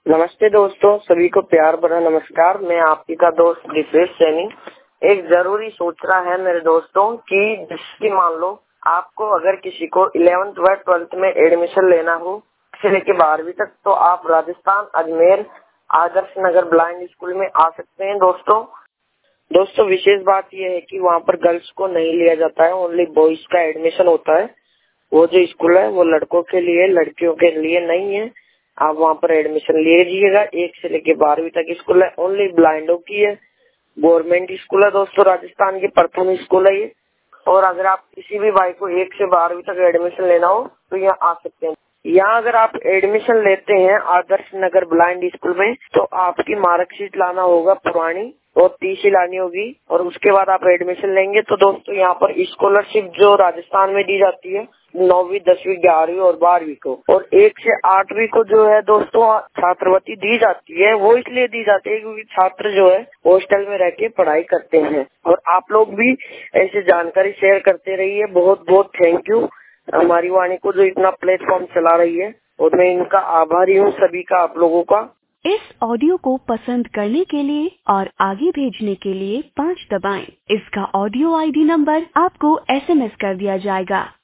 नमस्ते दोस्तों, सभी को प्यार भरा नमस्कार। मैं आपकी का दोस्त दिपेश सैनी। एक जरूरी सूचना है मेरे दोस्तों कि जिसकी मान लो आपको अगर किसी को 11th व 12th में एडमिशन लेना हो से लेके 12वीं तक, तो आप राजस्थान अजमेर आदर्श नगर ब्लाइंड स्कूल में आ सकते हैं। दोस्तों विशेष बात यह है कि वहाँ पर गर्ल्स को नहीं लिया जाता है, ओनली बॉयज का एडमिशन होता है। वो जो स्कूल है वो लड़कों के लिए, लड़कियों के लिए नहीं है। आप वहाँ पर एडमिशन लीजिएगा। 1 से लेके 12वीं तक स्कूल है, ओनली ब्लाइंडों की है। गवर्नमेंट स्कूल है दोस्तों, राजस्थान के प्रथम स्कूल है ये। और अगर आप किसी भी भाई को 1 से 12वीं तक एडमिशन लेना हो तो यहाँ आ सकते हैं। यहाँ अगर आप एडमिशन लेते हैं आदर्श नगर ब्लाइंड स्कूल में, तो आपकी मार्कशीट लाना होगा पुरानी और टीसी लानी होगी, और उसके बाद आप एडमिशन लेंगे। तो दोस्तों यहाँ पर स्कॉलरशिप जो राजस्थान में दी जाती है 9वीं 10वीं 11वीं और 12वीं को, और 1 से 8वीं को जो है दोस्तों छात्रवृत्ति दी जाती है। वो इसलिए दी जाती है क्योंकि छात्र जो है हॉस्टल में रह के पढ़ाई करते हैं। और आप लोग भी ऐसी जानकारी शेयर करते रहिए। बहुत बहुत थैंक यू हमारी वाणी को जो इतना प्लेटफॉर्म चला रही है, और मैं इनका आभारी हूँ सभी का, आप लोगों का। इस ऑडियो को पसंद करने के लिए और आगे भेजने के लिए 5 दबाएं। इसका ऑडियो आईडी नंबर आपको SMS कर दिया जाएगा।